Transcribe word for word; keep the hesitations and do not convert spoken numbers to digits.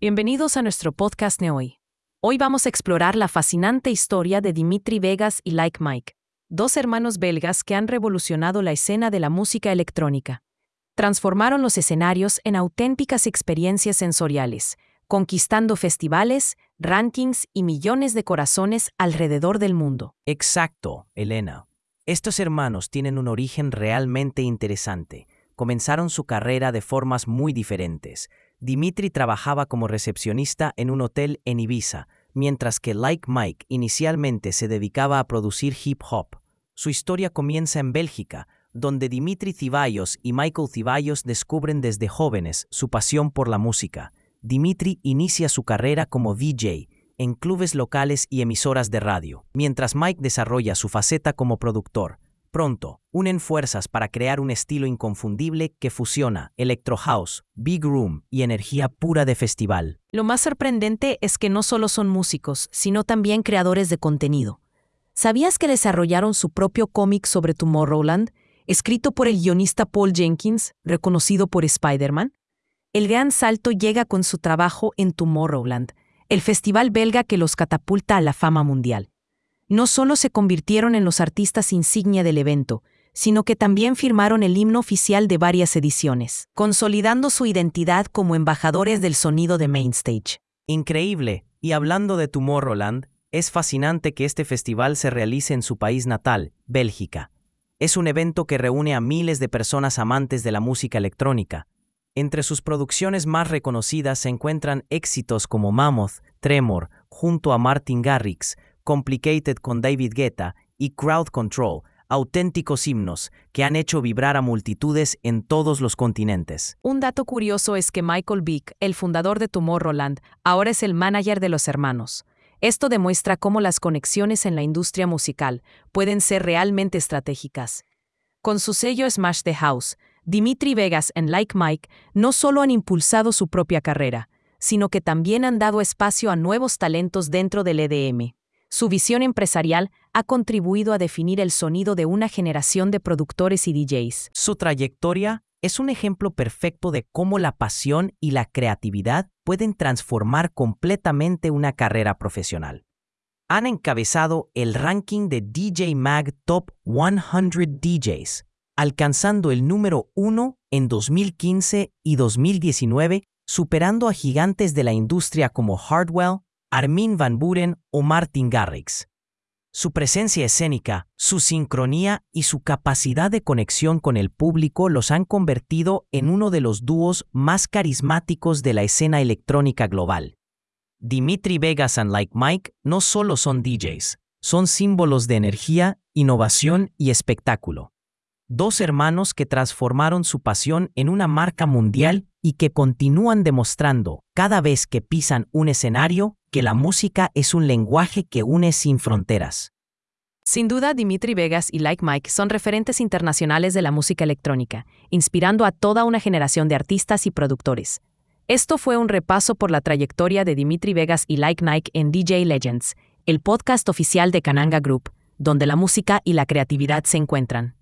Bienvenidos a nuestro podcast de hoy. Hoy vamos a explorar la fascinante historia de Dimitri Vegas y Like Mike, dos hermanos belgas que han revolucionado la escena de la música electrónica. Transformaron los escenarios en auténticas experiencias sensoriales, conquistando festivales, rankings y millones de corazones alrededor del mundo. Exacto, Elena. Estos hermanos tienen un origen realmente interesante. Comenzaron su carrera de formas muy diferentes. Dimitri trabajaba como recepcionista en un hotel en Ibiza, mientras que Like Mike inicialmente se dedicaba a producir hip hop. Su historia comienza en Bélgica, donde Dimitri Ceballos y Michael Ceballos descubren desde jóvenes su pasión por la música. Dimitri inicia su carrera como D J en clubes locales y emisoras de radio, mientras Mike desarrolla su faceta como productor. Pronto, unen fuerzas para crear un estilo inconfundible que fusiona electro house, big room y energía pura de festival. Lo más sorprendente es que no solo son músicos, sino también creadores de contenido. ¿Sabías que desarrollaron su propio cómic sobre Tomorrowland, escrito por el guionista Paul Jenkins, reconocido por Spider-Man? El gran salto llega con su trabajo en Tomorrowland, el festival belga que los catapulta a la fama mundial. No solo se convirtieron en los artistas insignia del evento, sino que también firmaron el himno oficial de varias ediciones, consolidando su identidad como embajadores del sonido de Mainstage. Increíble, y hablando de Tomorrowland, es fascinante que este festival se realice en su país natal, Bélgica. Es un evento que reúne a miles de personas amantes de la música electrónica. Entre sus producciones más reconocidas se encuentran éxitos como Mammoth, Tremor, junto a Martin Garrix, Complicated con David Guetta y Crowd Control, auténticos himnos que han hecho vibrar a multitudes en todos los continentes. Un dato curioso es que Michael Vick, el fundador de Tomorrowland, ahora es el manager de los hermanos. Esto demuestra cómo las conexiones en la industria musical pueden ser realmente estratégicas. Con su sello Smash the House, Dimitri Vegas y Like Mike no solo han impulsado su propia carrera, sino que también han dado espacio a nuevos talentos dentro del E D M. Su visión empresarial ha contribuido a definir el sonido de una generación de productores y D Js. Su trayectoria es un ejemplo perfecto de cómo la pasión y la creatividad pueden transformar completamente una carrera profesional. Han encabezado el ranking de D J Mag Top cien D Js, alcanzando el número uno en dos mil quince y dos mil diecinueve, superando a gigantes de la industria como Hardwell, Armin van Buuren o Martin Garrix. Su presencia escénica, su sincronía y su capacidad de conexión con el público los han convertido en uno de los dúos más carismáticos de la escena electrónica global. Dimitri Vegas y Like Mike no solo son D Js, son símbolos de energía, innovación y espectáculo. Dos hermanos que transformaron su pasión en una marca mundial y que continúan demostrando, cada vez que pisan un escenario, que la música es un lenguaje que une sin fronteras. Sin duda, Dimitri Vegas y Like Mike son referentes internacionales de la música electrónica, inspirando a toda una generación de artistas y productores. Esto fue un repaso por la trayectoria de Dimitri Vegas y Like Mike en D J Legends, el podcast oficial de Kananga Group, donde la música y la creatividad se encuentran.